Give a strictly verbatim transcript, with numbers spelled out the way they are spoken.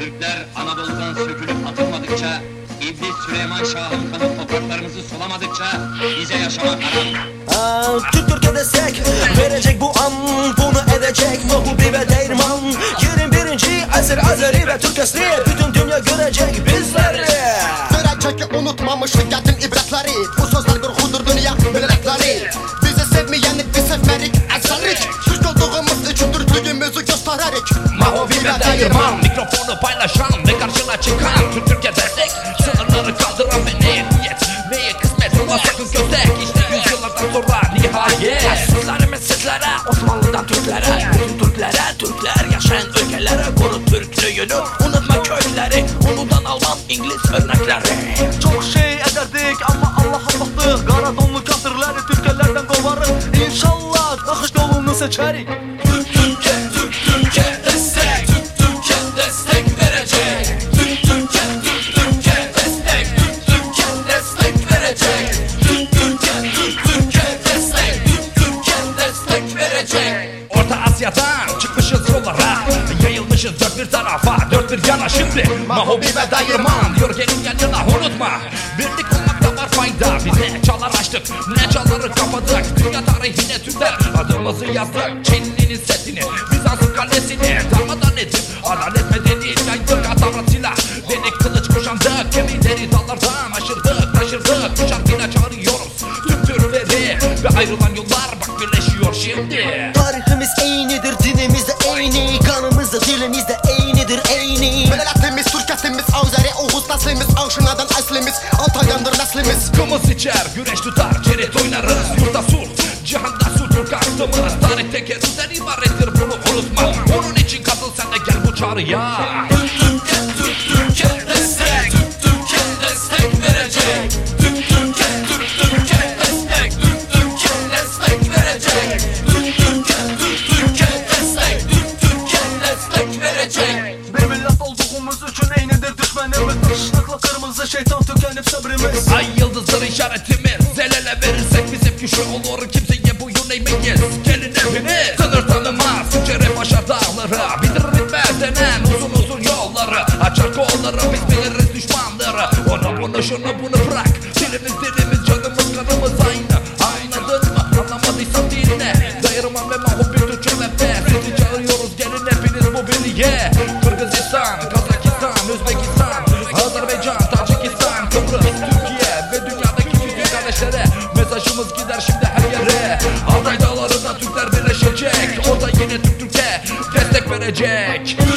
Türkler Anadolu'dan sökülüp atılmadıkça, İblis Süleyman Şah'ın kanı topraklarımızı sulamadıkça bize yaşamak haram. Türk Türkiye destek verecek bu an, bunu edecek Mahbubi ve Değirman. yirmi birinci asır Azeri ve Türk asli, bütün dünya görecek bizleri. Görecek unutmamışlık yetin ibretleri, bu sözler korkudur dünya milletleri. Bizi sevmeyenlik biz sevmerik, eserlik. Türk olduğumuz için Türklüğümüzü göstererik. Mahbubi ve Değirman, mikrofonu paylaşan ve karşına çıkan Türk Türkiye destek, sınırları kaldıran ve neye niyet, neye kısmet olmaz sakın köstek. İşte yüzyıllardan sonra nihayet sizlerimiz sizlere, Osmanlı'dan Türklere, bütün Türklere, Türkler yaşayan ülkelere. Koru Türklüğünü, unutma köyleri, Uludan Alman, İngiliz örnekleri. Çok şey ederdik ama Allah'a baktık. Kara donlu kafirleri Türklerden kovarız. İnşallah akış yolunu seçerik. Türk Türkiye, Türk Türkiye destek, Türk Türkiye destek verecek. Türk Türkiye, Türk Türkiye destek, Türk Türkiye destek verecek. Türk Türkiye, Türk Türkiye destek, Türk Türkiye destek verecek. Orta Asya'dan çıkmışız yollara, yayılmışız dört bir tarafa, dört bir yana şimdi. Mahbubi ve Değirman diyor gelin yan yana, unutma. Birlik olmakta var fayda, biz ne çalar açtık, ne çaları kapadık. Dünya tarihine Türkler adımızı yazdık. Çinli'nin setini, Bizans'ın kalesini darmadan edip adalet medeniyet yaydık. Atavrat silah, denek kılıç kuşandık. Gemileri dallardan aşırdık, taşırdık. Bu şarkıyla çağırıyoruz tüm Türkleri ve ayrılan yollar bak birleşiyor şimdi. Tarihimiz eynidir, dinimiz de eyni, kanımız da dilimiz de eynidir eyni. Milletimiz, Türketimiz, Azeri, Oğuz neslimiz, Avşina'dan eslimiz, Altay'dandır neslimiz. Kımız içer, güreş tutar, çerit oynarız. Yurtta sulh, cihanda sulh kastımız. Tarih tekerrürden ibarettir, bunu unutma. Onun için katıl sen de gel bu çağrıya. Türk Türkiye, Türk Türkiye destek, Türk Türkiye destek verecek. Türk Türkiye, Türk Türkiye destek, Türk Türkiye destek verecek. Türk Türkiye, Türk Türkiye destek, Türk Türkiye destek verecek. Bir millet olduğumuz için eynidir düşmanımız. Işıkla kırmızı şeytan tükenip sabrimiz. Ay yıldızdır işaretimiz, el ele verirsek biz hep güçlü olur. Kimseye boyun eğmeyiz, gelin hepiniz. Sınır tanımaz, Türkçe başar dağları, bitirir bitmez denen uzun uzun yolları. Açar kolları, biz biliriz düşmanları. Onu bunu şunu bunu bırak, dilimiz dilimiz canımız kanımız aynı. Anladın mı? Anlamadıysan dinle. Değirman ve Mahbubi Türkçe ve sizi çağırıyoruz, gelin hepiniz bu birliğe. Kırgızistan, Kazakistan, Özbekistan, Azerbaycan, Tacikistan, Kıbrıs, Türkiye ve dünyadaki bütün kardeşlere mesajımız gider şimdi her yere. Altay dağlarında Türkler birleşecek, orada yine Türk Türk'e destek verecek.